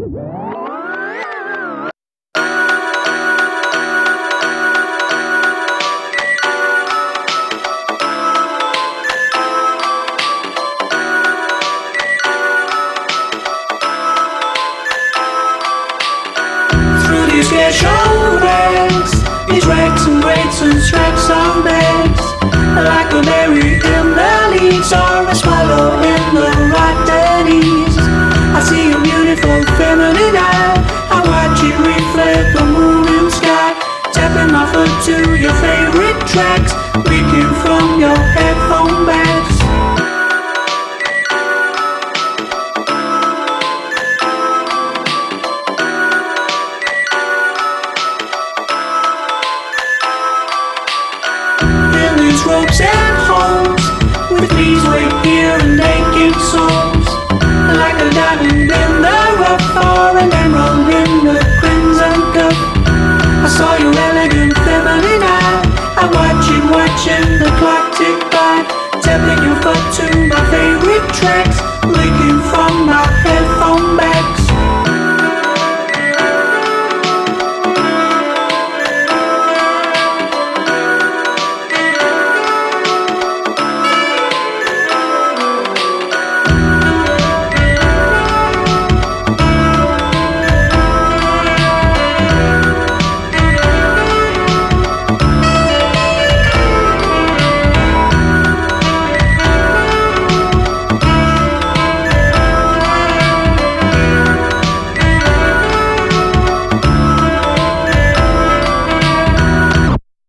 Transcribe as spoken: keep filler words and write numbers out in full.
These casual bags, these racks and weights and straps on bags, like a berry in the leaves or a swallow in the rotten east. I see a beautiful feminine eye, I watch it reflect the moon and sky, tapping my foot to your favorite tracks, leaking from your headphone bags. Ropes and holes, with knees way here and naked souls, like a diamond in